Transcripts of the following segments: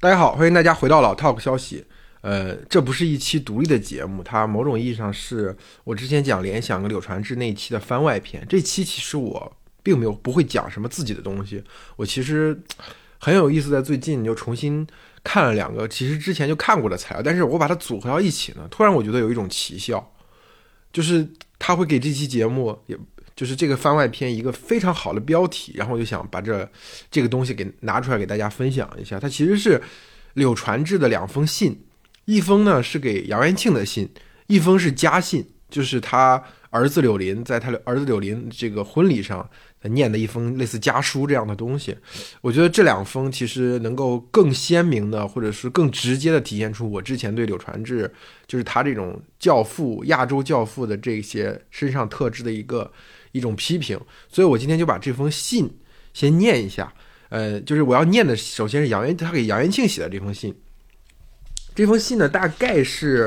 大家好，欢迎大家回到老 Talk 消息。这不是一期独立的节目，它某种意义上是我之前讲联想跟柳传志那一期的番外篇。这期其实我并不会讲什么自己的东西，我其实很有意思，在最近就重新看了两个其实之前就看过的材料，但是我把它组合到一起呢，突然我觉得有一种奇效，就是它会给这期节目，也就是这个番外篇一个非常好的标题，然后我就想把这个东西给拿出来给大家分享一下。它其实是柳传志的两封信，一封呢是给杨元庆的信，一封是家信，就是他儿子柳林在他儿子柳林这个婚礼上念的一封类似家书这样的东西。我觉得这两封其实能够更鲜明的或者是更直接的体现出我之前对柳传志就是他这种教父亚洲教父的这些身上特质的一种批评。所以我今天就把这封信先念一下。就是我要念的首先是他给杨元庆写的这封信。这封信呢大概是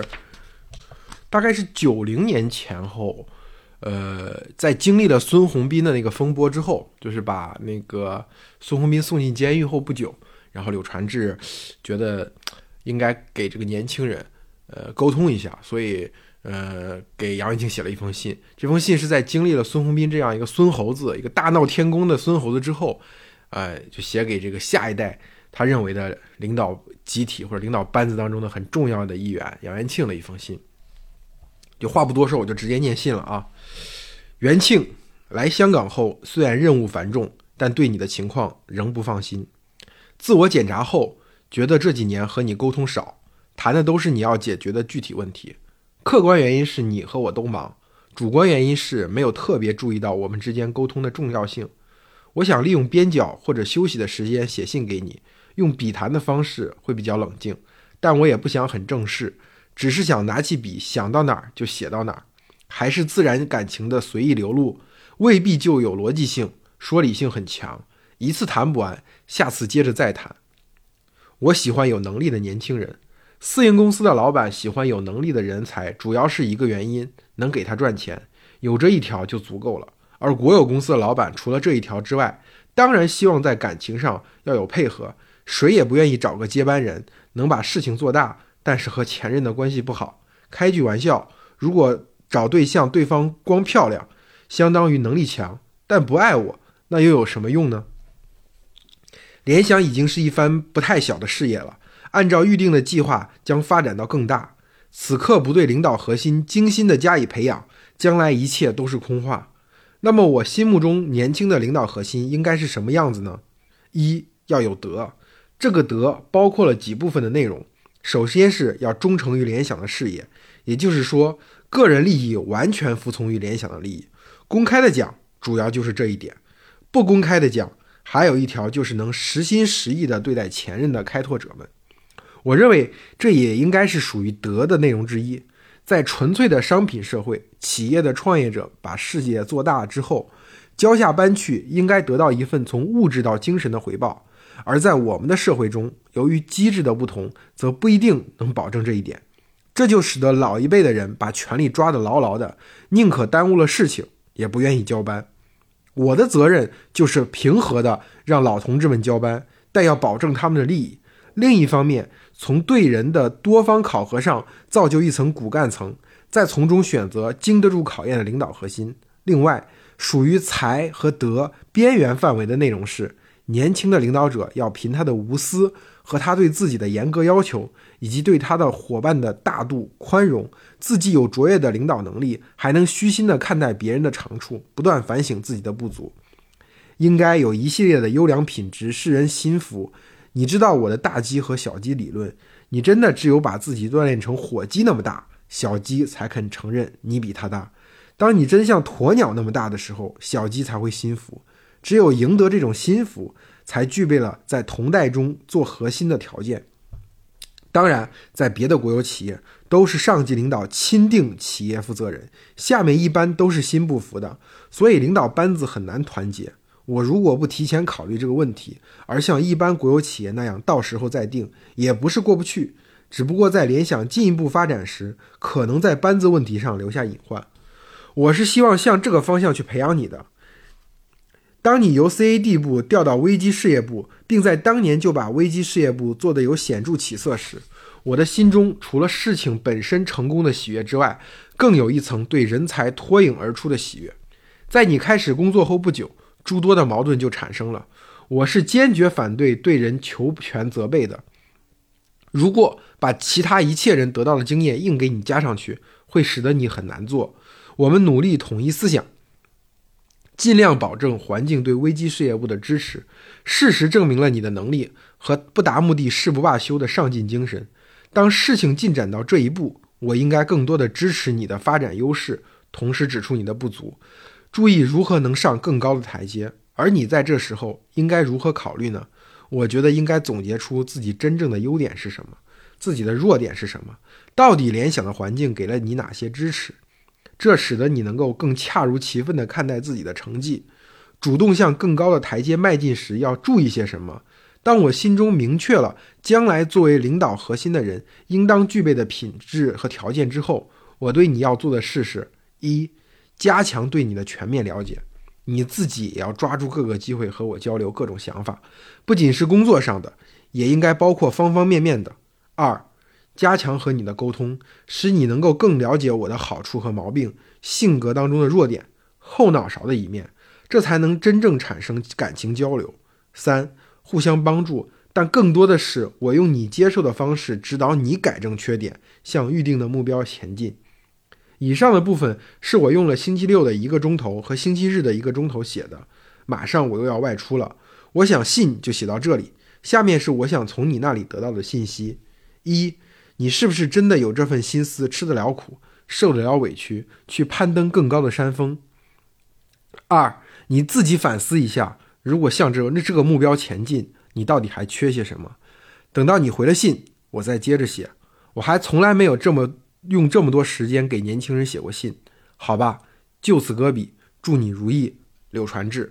90年前后，在经历了孙宏斌的那个风波之后，就是把那个孙宏斌送进监狱后不久，然后柳传志觉得应该给这个年轻人沟通一下，所以给杨元庆写了一封信。这封信是在经历了孙宏斌这样一个孙猴子，一个大闹天宫的孙猴子之后，就写给这个下一代他认为的领导集体或者领导班子当中的很重要的一员杨元庆的一封信。就话不多说，我就直接念信了啊。元庆来香港后，虽然任务繁重，但对你的情况仍不放心。自我检查后，觉得这几年和你沟通少，谈的都是你要解决的具体问题。客观原因是你和我都忙，主观原因是没有特别注意到我们之间沟通的重要性。我想利用边角或者休息的时间写信给你，用笔谈的方式会比较冷静，但我也不想很正式，只是想拿起笔想到哪儿就写到哪儿，还是自然感情的随意流露，未必就有逻辑性，说理性很强，一次谈不完，下次接着再谈。我喜欢有能力的年轻人，私营公司的老板喜欢有能力的人才，主要是一个原因，能给他赚钱，有这一条就足够了。而国有公司的老板除了这一条之外，当然希望在感情上要有配合，谁也不愿意找个接班人能把事情做大，但是和前任的关系不好。开句玩笑，如果找对象对方光漂亮，相当于能力强，但不爱我，那又有什么用呢？联想已经是一番不太小的事业了，按照预定的计划将发展到更大。此刻不对领导核心精心的加以培养，将来一切都是空话。那么我心目中年轻的领导核心应该是什么样子呢？一，要有德，这个德包括了几部分的内容。首先是要忠诚于联想的事业，也就是说个人利益完全服从于联想的利益。公开的讲主要就是这一点，不公开的讲还有一条，就是能实心实意的对待前任的开拓者们。我认为这也应该是属于德的内容之一。在纯粹的商品社会，企业的创业者把事业做大之后，交下班去，应该得到一份从物质到精神的回报。而在我们的社会中，由于机制的不同，则不一定能保证这一点。这就使得老一辈的人把权力抓得牢牢的，宁可耽误了事情，也不愿意交班。我的责任就是平和的让老同志们交班，但要保证他们的利益。另一方面，从对人的多方考核上造就一层骨干层，再从中选择经得住考验的领导核心。另外，属于才和德边缘范围的内容是，年轻的领导者要凭他的无私和他对自己的严格要求，以及对他的伙伴的大度宽容，自己有卓越的领导能力，还能虚心地看待别人的长处，不断反省自己的不足。应该有一系列的优良品质使人心服。你知道我的大鸡和小鸡理论，你真的只有把自己锻炼成火鸡那么大，小鸡才肯承认你比它大。当你真像鸵鸟那么大的时候，小鸡才会心服。只有赢得这种心服，才具备了在同代中做核心的条件。当然，在别的国有企业，都是上级领导钦定企业负责人，下面一般都是心不服的，所以领导班子很难团结。我如果不提前考虑这个问题，而像一般国有企业那样到时候再定，也不是过不去，只不过在联想进一步发展时，可能在班子问题上留下隐患。我是希望向这个方向去培养你的， 当你由 CAD 部调到危机事业部，并在当年就把危机事业部做得有显著起色时，我的心中除了事情本身成功的喜悦之外，更有一层对人才脱颖而出的喜悦。在你开始工作后不久，诸多的矛盾就产生了。我是坚决反对对人求全责备的。如果把其他一切人得到的经验硬给你加上去，会使得你很难做。我们努力统一思想，尽量保证环境对危机事业部的支持。事实证明了你的能力和不达目的誓不罢休的上进精神。当事情进展到这一步，我应该更多的支持你的发展优势，同时指出你的不足，注意如何能上更高的台阶。而你在这时候应该如何考虑呢？我觉得应该总结出自己真正的优点是什么，自己的弱点是什么，到底联想的环境给了你哪些支持，这使得你能够更恰如其分地看待自己的成绩，主动向更高的台阶迈进时要注意些什么。当我心中明确了将来作为领导核心的人应当具备的品质和条件之后，我对你要做的事是：一、加强对你的全面了解，你自己也要抓住各个机会和我交流各种想法，不仅是工作上的，也应该包括方方面面的。二、加强和你的沟通，使你能够更了解我的好处和毛病，性格当中的弱点，后脑勺的一面，这才能真正产生感情交流。三、互相帮助，但更多的是我用你接受的方式指导你改正缺点，向预定的目标前进。以上的部分是我用了星期六的1个钟头和星期日的1个钟头写的，马上我又要外出了，我想信就写到这里。下面是我想从你那里得到的信息：一、你是不是真的有这份心思，吃得了苦，受得了委屈，去攀登更高的山峰？二、你自己反思一下，如果向着这个目标前进，你到底还缺些什么？等到你回了信，我再接着写。我还从来没有用这么多时间给年轻人写过信，好吧，就此搁笔，祝你如意，柳传志。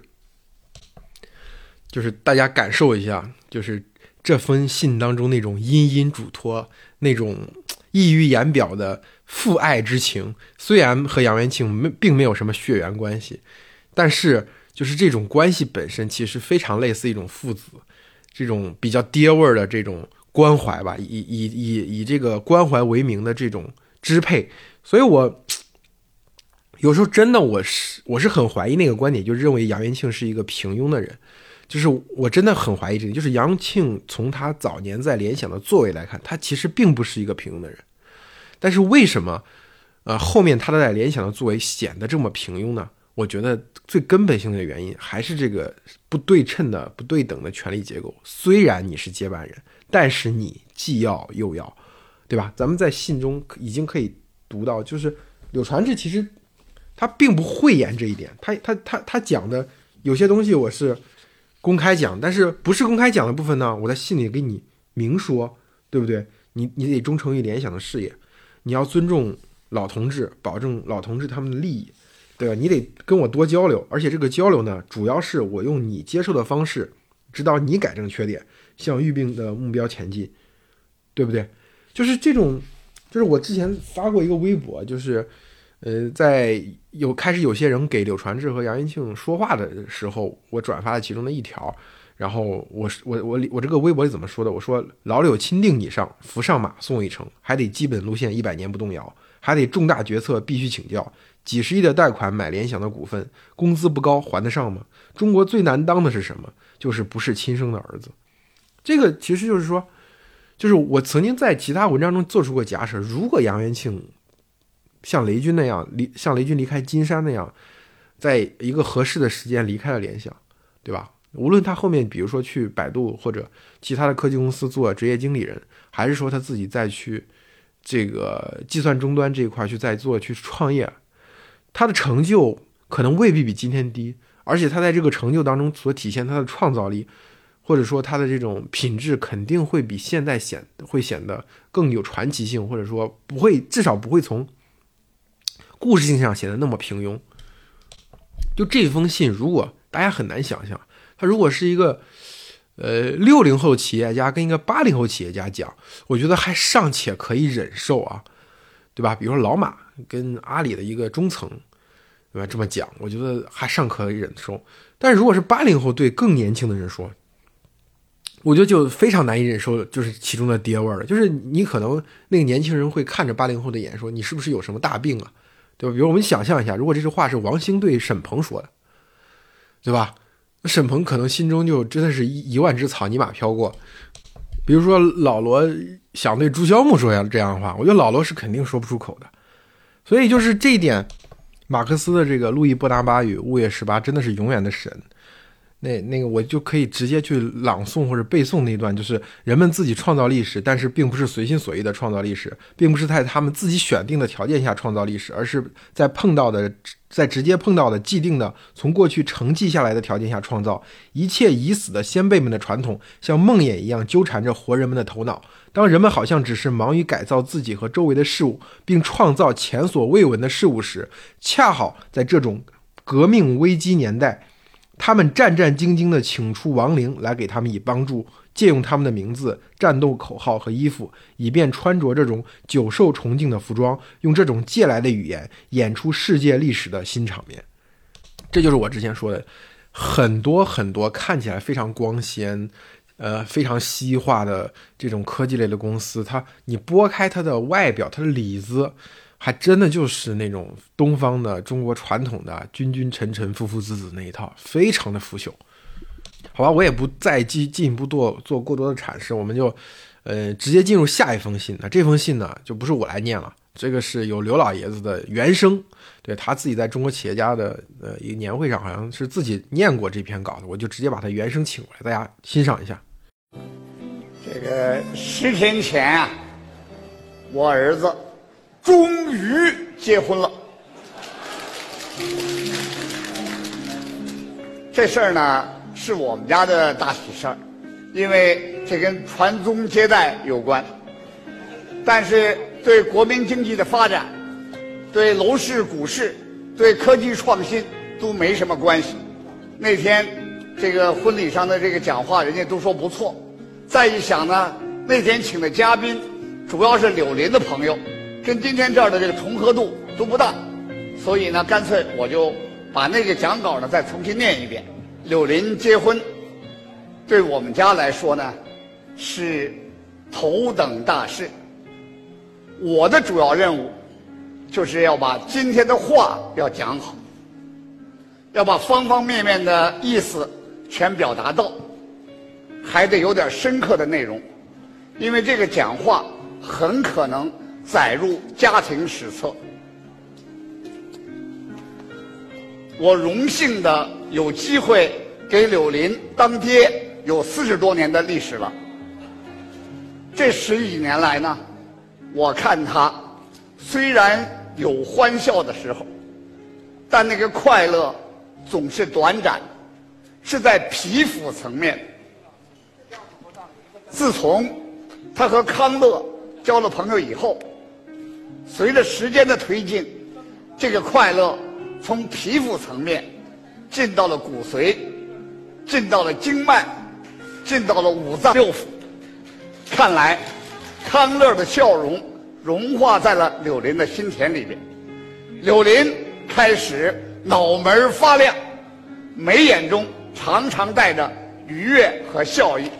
就是大家感受一下，就是这封信当中那种殷殷嘱托，那种溢于言表的父爱之情，虽然和杨元庆并没有什么血缘关系，但是就是这种关系本身其实非常类似一种父子，这种比较爹味的这种关怀吧，以这个关怀为名的这种支配。所以我有时候真的我是很怀疑那个观点，就认为杨元庆是一个平庸的人。就是我真的很怀疑这点，就是杨庆从他早年在联想的作为来看，他其实并不是一个平庸的人。但是为什么后面他在联想的作为显得这么平庸呢？我觉得最根本性的原因还是这个不对称的不对等的权力结构。虽然你是接班人，但是你既要又要，对吧？咱们在信中已经可以读到，就是柳传志其实他并不讳言这一点，他讲的有些东西我是公开讲，但是不是公开讲的部分呢，我在信里给你明说，对不对？你得忠诚于联想的事业，你要尊重老同志，保证老同志他们的利益，对吧？你得跟我多交流，而且这个交流呢，主要是我用你接受的方式指导你改正缺点，向预定的目标前进，对不对？就是这种，就是我之前发过一个微博，就是在开始有些人给柳传志和杨元庆说话的时候，我转发了其中的一条，然后我这个微博里怎么说的？我说老柳钦定你上，扶上马送一程，还得基本路线100年不动摇，还得重大决策必须请教，几十亿的贷款买联想的股份，工资不高还得上吗？中国最难当的是什么？就是不是亲生的儿子。这个其实就是说，就是我曾经在其他文章中做出过假设，如果杨元庆像雷军那样，像雷军离开金山那样，在一个合适的时间离开了联想，对吧？无论他后面比如说去百度或者其他的科技公司做职业经理人，还是说他自己再去这个计算终端这一块去再做去创业，他的成就可能未必比今天低，而且他在这个成就当中所体现他的创造力，或者说他的这种品质肯定会比现在显得更有传奇性，或者说至少不会从故事性上显得那么平庸。就这封信，如果大家很难想象，他如果是一个60后企业家跟一个80后企业家讲，我觉得还尚且可以忍受啊，对吧？比如说老马跟阿里的一个中层， 对吧？这么讲，我觉得还尚可以忍受。但是如果是80后对更年轻的人说，我觉得就非常难以忍受，就是其中的爹味儿了。就是你可能那个年轻人会看着80后的眼说，你是不是有什么大病啊？对吧？比如我们想象一下，如果这句话是王兴对沈鹏说的，对吧？沈鹏可能心中就真的是一万只草泥马飘过。比如说老罗想对朱萧木说这样的话，我觉得老罗是肯定说不出口的。所以就是这一点，马克思的这个路易波拿巴语物业18真的是永远的神。那个我就可以直接去朗诵或者背诵那段，就是人们自己创造历史，但是并不是随心所欲的创造历史，并不是在他们自己选定的条件下创造历史，而是在直接碰到的既定的从过去承继下来的条件下创造。一切已死的先辈们的传统像梦魇一样纠缠着活人们的头脑，当人们好像只是忙于改造自己和周围的事物，并创造前所未闻的事物时，恰好在这种革命危机年代，他们战战兢兢地请出亡灵来给他们以帮助，借用他们的名字、战斗口号和衣服，以便穿着这种久受崇敬的服装，用这种借来的语言演出世界历史的新场面。这就是我之前说的，很多很多看起来非常光鲜非常西化的这种科技类的公司，你拨开它的外表，它的里子还真的就是那种东方的中国传统的君君臣臣父父子子那一套，非常的腐朽。好吧，我也不再进一步做过多的阐释，我们就直接进入下一封信。那这封信呢，就不是我来念了，这个是有刘老爷子的原声，对，他自己在中国企业家的一个年会上好像是自己念过这篇稿子，我就直接把他原声请过来，大家欣赏一下。 这个10天前啊，我儿子终于结婚了。这事儿呢是我们家的大喜事儿，因为这跟传宗接代有关，但是对国民经济的发展、对楼市、股市、对科技创新都没什么关系。那天这个婚礼上的这个讲话，人家都说不错。再一想呢，那天请的嘉宾主要是柳林的朋友，跟今天这儿的这个重合度都不大，所以呢，干脆我就把那个讲稿呢再重新念一遍。柳林结婚，对我们家来说呢，是头等大事。我的主要任务就是要把今天的话要讲好，要把方方面面的意思全表达到，还得有点深刻的内容，因为这个讲话很可能载入家庭史册。我荣幸的有机会给柳林当爹，有40多年的历史了。这10几年来呢，我看他虽然有欢笑的时候，但那个快乐总是短暂，是在皮肤层面。自从他和康乐交了朋友以后，随着时间的推进，这个快乐从皮肤层面进到了骨髓，进到了经脉，进到了五脏六腑。看来康乐的笑容融化在了柳林的心田里边，柳林开始脑门发亮，眉眼中常常带着愉悦和笑意。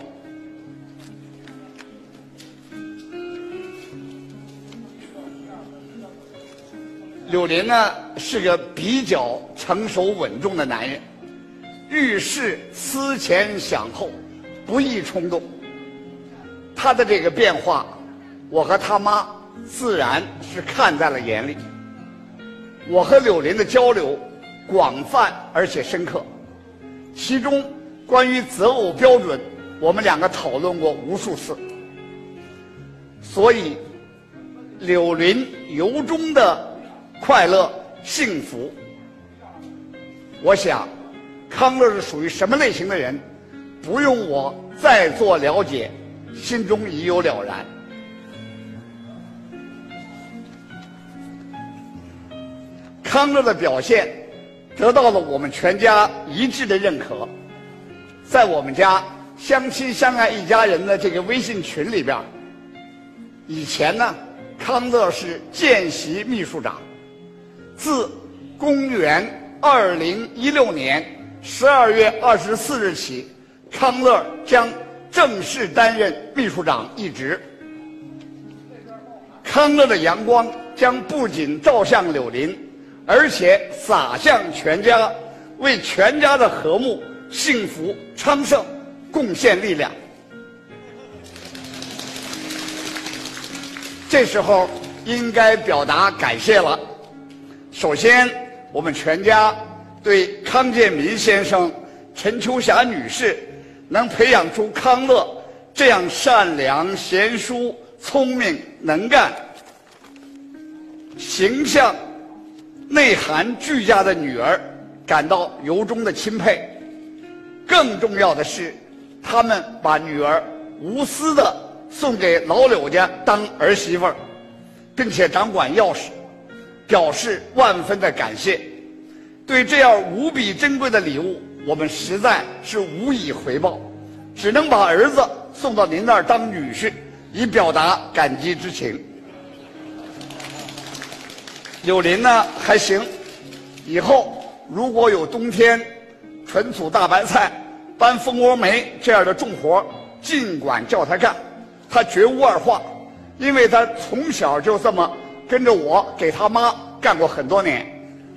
柳林呢是个比较成熟稳重的男人，遇事思前想后，不易冲动。他的这个变化，我和他妈自然是看在了眼里。我和柳林的交流广泛而且深刻，其中关于择偶标准，我们两个讨论过无数次。所以，柳林由衷的快乐幸福，我想康乐是属于什么类型的人，不用我再做了解，心中已有了然。康乐的表现得到了我们全家一致的认可。在我们家相亲相爱一家人的这个微信群里边，以前呢，康乐是见习秘书长，自公元2016年12月24日起，康乐将正式担任秘书长一职。康乐的阳光将不仅照向柳林，而且洒向全家，为全家的和睦、幸福、昌盛贡献力量。这时候应该表达感谢了。首先，我们全家对康建民先生、陈秋霞女士能培养出康乐这样善良、贤淑、聪明、能干、形象、内涵俱佳的女儿感到由衷的钦佩。更重要的是，他们把女儿无私地送给老柳家当儿媳妇儿，并且掌管钥匙，表示万分的感谢。对这样无比珍贵的礼物，我们实在是无以回报，只能把儿子送到您那儿当女婿，以表达感激之情。柳林呢还行，以后如果有冬天纯土大白菜、搬蜂窝煤这样的重活，尽管叫他干，他绝无二话，因为他从小就这么跟着我给他妈干过很多年。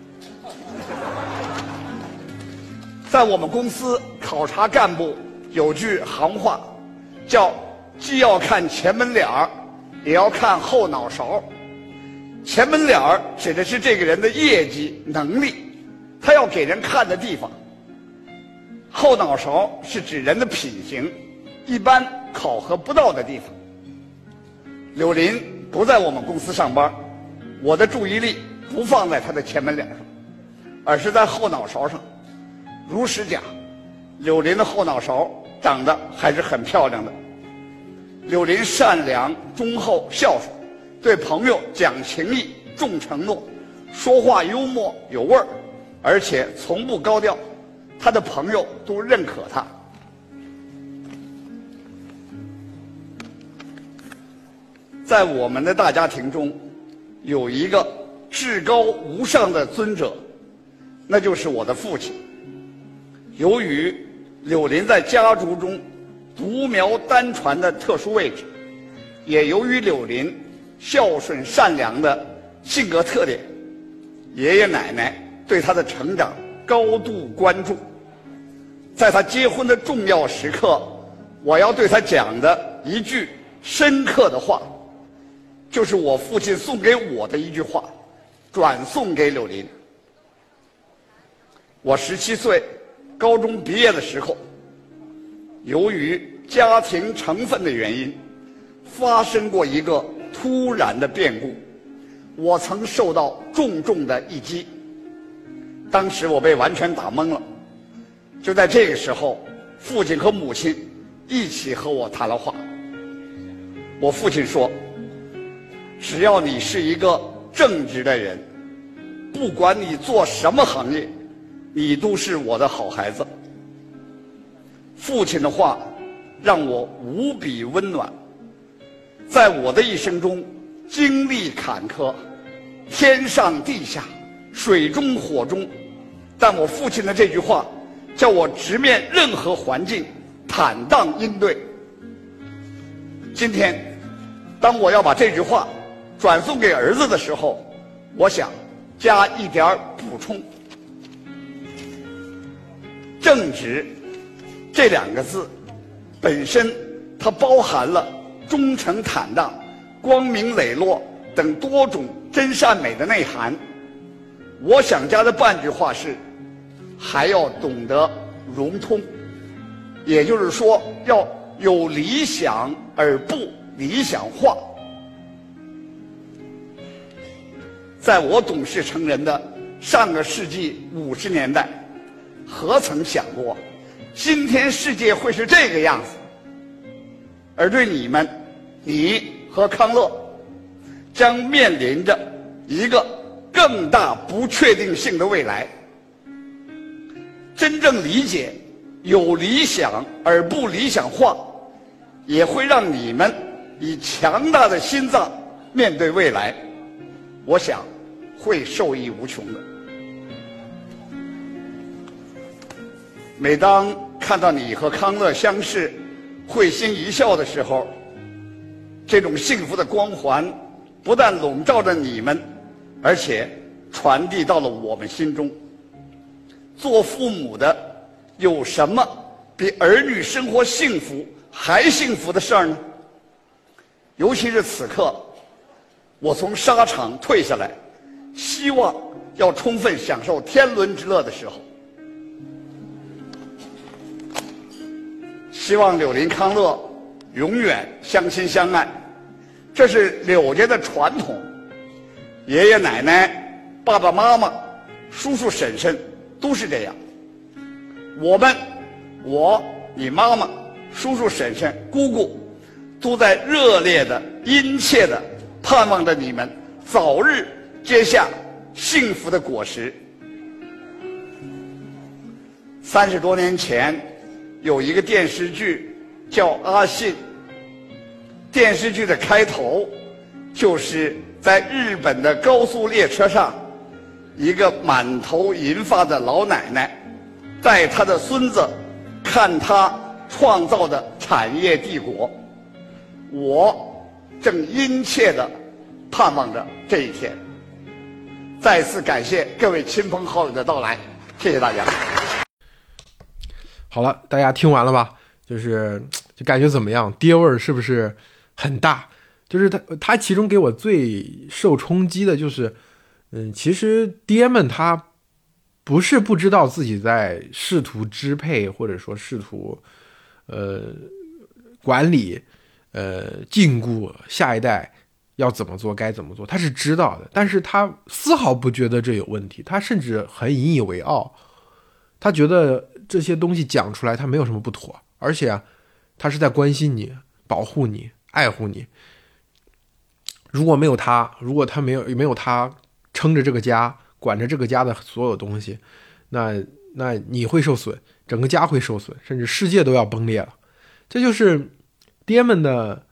在我们公司考察干部有句行话，叫既要看前门脸儿，也要看后脑勺。前门脸儿指的是这个人的业绩能力，他要给人看的地方。后脑勺是指人的品行，一般考核不到的地方。柳林不在我们公司上班，我的注意力不放在他的前门脸上，而是在后脑勺上。如实讲，柳林的后脑勺长得还是很漂亮的。柳林善良、忠厚、孝顺，对朋友讲情义、重承诺，说话幽默有味儿，而且从不高调，他的朋友都认可他。在我们的大家庭中，有一个至高无上的尊者，那就是我的父亲。由于柳林在家族中独苗单传的特殊位置，也由于柳林孝顺善良的性格特点，爷爷奶奶对他的成长高度关注。在他结婚的重要时刻，我要对他讲的一句深刻的话，就是我父亲送给我的一句话，转送给柳林。我17岁高中毕业的时候，由于家庭成分的原因，发生过一个突然的变故，我曾受到重重的一击。当时我被完全打懵了。就在这个时候，父亲和母亲一起和我谈了话。我父亲说，只要你是一个正直的人，不管你做什么行业，你都是我的好孩子。父亲的话让我无比温暖。在我的一生中，经历坎坷，天上地下，水中火中，但我父亲的这句话叫我直面任何环境，坦荡应对。今天当我要把这句话转送给儿子的时候，我想加一点补充。正直这2个字本身它包含了忠诚坦荡、光明磊落等多种真善美的内涵。我想加的半句话是，还要懂得融通，也就是说要有理想而不理想化。在我懂事成人的上个世纪50年代，何曾想过今天世界会是这个样子？而对你们，你和康乐将面临着一个更大不确定性的未来。真正理解有理想而不理想化，也会让你们以强大的心脏面对未来，我想会受益无穷的。 每当看到你和康乐相视，会心一笑的时候，这种幸福的光环不但笼罩着你们，而且传递到了我们心中。做父母的有什么比儿女生活幸福还幸福的事儿呢？尤其是此刻，我从沙场退下来，希望要充分享受天伦之乐的时候，希望柳林康乐永远相亲相爱，这是柳家的传统。爷爷奶奶、爸爸妈妈、叔叔婶婶都是这样。我、你妈妈、叔叔婶婶、姑姑，都在热烈的、殷切的盼望着你们早日结下幸福的果实。30多年前，有一个电视剧叫《阿信》，电视剧的开头就是在日本的高速列车上，一个满头银发的老奶奶带她的孙子看她创造的产业帝国。我正殷切地盼望着这一天。再次感谢各位亲朋好友的到来，谢谢大家。 好了，大家听完了吧？就感觉怎么样？爹味儿是不是很大？就是他其中给我最受冲击的就是，其实爹们他不是不知道自己在试图支配，或者说试图管理禁锢下一代要怎么做该怎么做，他是知道的，但是他丝毫不觉得这有问题，他甚至很引以为傲，他觉得这些东西讲出来他没有什么不妥，而且他是在关心你、保护你、爱护你。如果他没有他撑着这个家、管着这个家的所有东西，那你会受损，整个家会受损，甚至世界都要崩裂了。这就是爹们的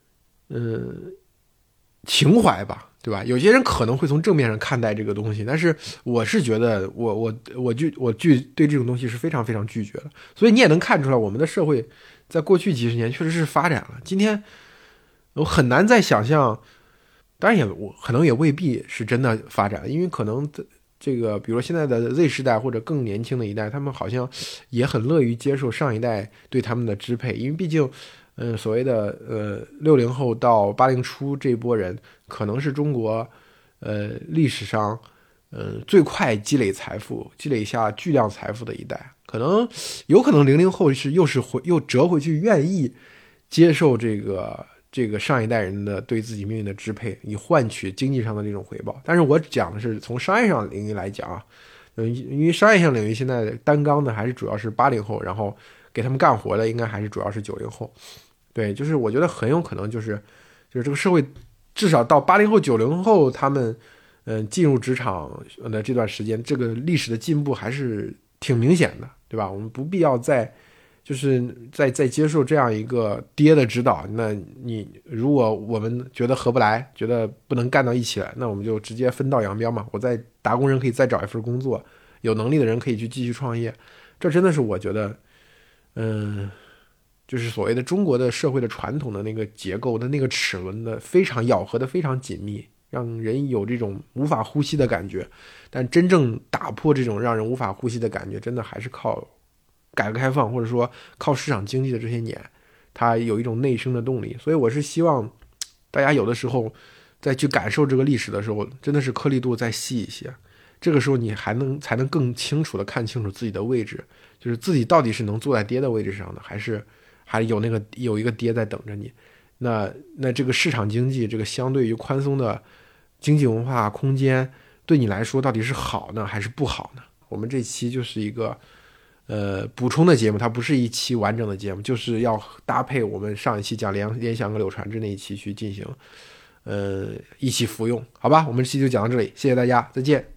情怀吧，对吧？有些人可能会从正面上看待这个东西，但是我是觉得我对这种东西是非常非常拒绝的。所以你也能看出来，我们的社会在过去几十年确实是发展了。今天我很难再想象，当然我可能也未必是真的发展了，因为可能这个比如说现在的 Z 世代或者更年轻的一代，他们好像也很乐于接受上一代对他们的支配，因为毕竟所谓的60后到80初这一波人，可能是中国历史上最快积累下巨量财富的一代，有可能00后又折回去，愿意接受这个上一代人的对自己命运的支配，以换取经济上的这种回报。但是我讲的是从商业上领域来讲啊，因为商业上领域现在担纲的还是主要是80后，然后给他们干活的应该还是主要是90后。对，就是我觉得很有可能就是这个社会至少到80后90后他们进入职场的这段时间，这个历史的进步还是挺明显的，对吧？我们不必要再接受这样一个爹的指导。那如果我们觉得合不来，觉得不能干到一起来，那我们就直接分道扬镳嘛。我在打工人可以再找一份工作，有能力的人可以去继续创业。这真的是我觉得就是所谓的中国的社会的传统的那个结构的那个齿轮的非常咬合的非常紧密，让人有这种无法呼吸的感觉。但真正打破这种让人无法呼吸的感觉，真的还是靠改革开放，或者说靠市场经济的这些年，它有一种内生的动力。所以我是希望大家有的时候在去感受这个历史的时候，真的是颗粒度再细一些，这个时候你才能更清楚的看清楚自己的位置，就是自己到底是能坐在爹的位置上的，还有一个爹在等着你。那这个市场经济，这个相对于宽松的经济文化空间，对你来说到底是好呢还是不好呢？我们这期就是一个补充的节目，它不是一期完整的节目，就是要搭配我们上一期讲联想跟柳传志那一期去进行一起服用，好吧？我们这期就讲到这里，谢谢大家，再见。